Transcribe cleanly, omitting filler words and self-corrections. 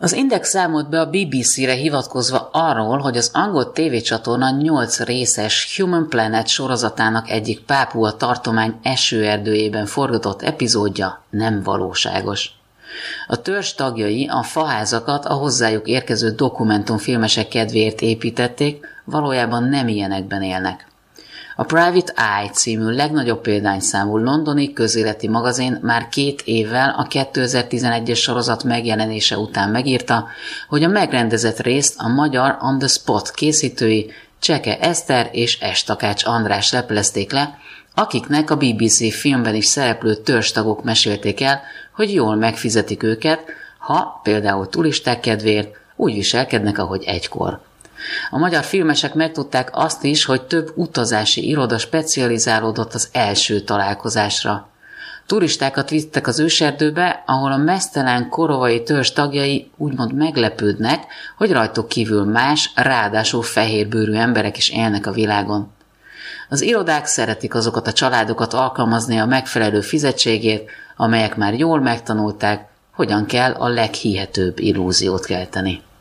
Az Index számolt be a BBC-re hivatkozva arról, hogy az angol tévécsatorna 8 részes Human Planet sorozatának egyik Pápua tartomány esőerdőjében forgatott epizódja nem valóságos. A törzs tagjai a faházakat a hozzájuk érkező dokumentumfilmesek kedvéért építették, valójában nem ilyenekben élnek. A Private Eye című legnagyobb példányszámú londoni közéleti magazin már 2 évvel a 2011-es sorozat megjelenése után megírta, hogy a megrendezett részt a magyar On the Spot készítői Cseke Eszter és Estakács András leplezték le, akiknek a BBC filmben is szereplő törzstagok mesélték el, hogy jól megfizetik őket, ha például turisták kedvéért úgy viselkednek, ahogy egykor. A magyar filmesek megtudták azt is, hogy több utazási iroda specializálódott az első találkozásra. Turistákat vittek az őserdőbe, ahol a meztelen korovai törzs tagjai úgymond meglepődnek, hogy rajtuk kívül más, ráadásul fehérbőrű emberek is élnek a világon. Az irodák szeretik azokat a családokat alkalmazni a megfelelő fizetségért, amelyek már jól megtanulták, hogyan kell a leghihetőbb illúziót kelteni.